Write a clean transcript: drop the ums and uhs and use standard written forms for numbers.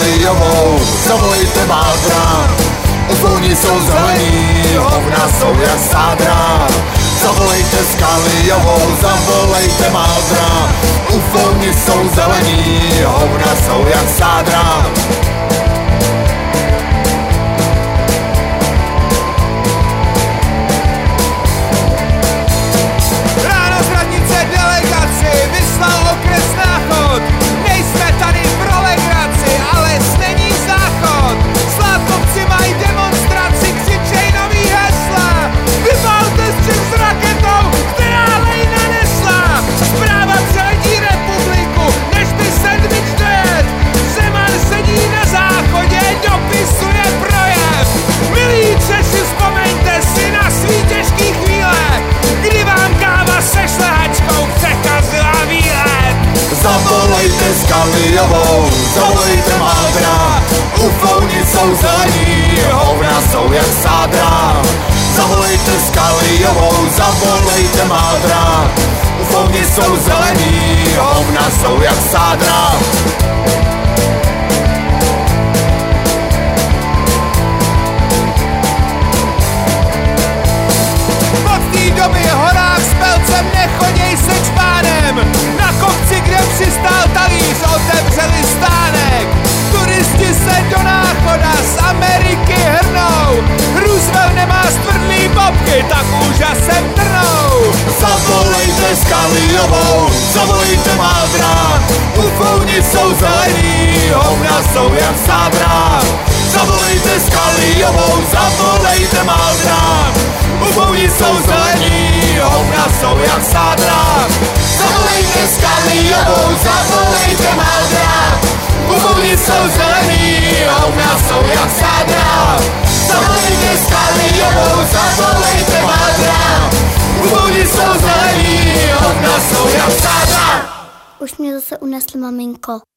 Scalijovou, zavolejte Mádra. Ufouni jsou zelení, hovna jsou jak sádra. Zavolejte Scalijovou, zavolejte Mádra. Ufouni jsou zelení, hovna jsou jak sádra. Ráno z radnice delegaci vyslal okres Náchod. Nejsme tady pro legraci, ale není záchod. Sládkovci mají demonstraci, křičej nový hesla. Vybalte střih s raketou, která lej nanesla. Zpráva přeletí republiku, než by sendvič dojet. Zeman sedí na záchodě, dopisuje projev. Milí Češi, vzpomeňte si na svý těžký chvíle, kdy vám káva se šlehačkou překazila výlet. Zavolejte Scalijovou, zavolejte Mádra. Ufouni jsou zelení, hovna jsou jak sádra. Zavolejte Scalijovou, zavolejte Mádra. Ufouni jsou zelení, hovna jsou jak sádra. Od té doby horák s pelcem nechoděj se čpánem. Na kopci, kde přistál talíř, otevřeli stánek. Turisti se do Náchoda z Ameriky hrnou. Roosevelt nemá stvrdlý bobky, tak úžasem trnou. Zavolejte Scalijovou, zavolejte Mádra. Ufouni jsou zelení, hovna jsou jak sádra. Zavolejte Scalijovou, zavolejte Mádra. Ufouni jsou zelení, hovna jsou jak sádra. Zavolejte Scalijovou, zavolejte Mádra. Ufouni jsou zelení, hovna jsou jak sádra. Zavolejte Scalijovou, zavolejte Mádra. Ufouni jsou zelení, hovna jsou jak sádra. Už mě zase unesl, maminko.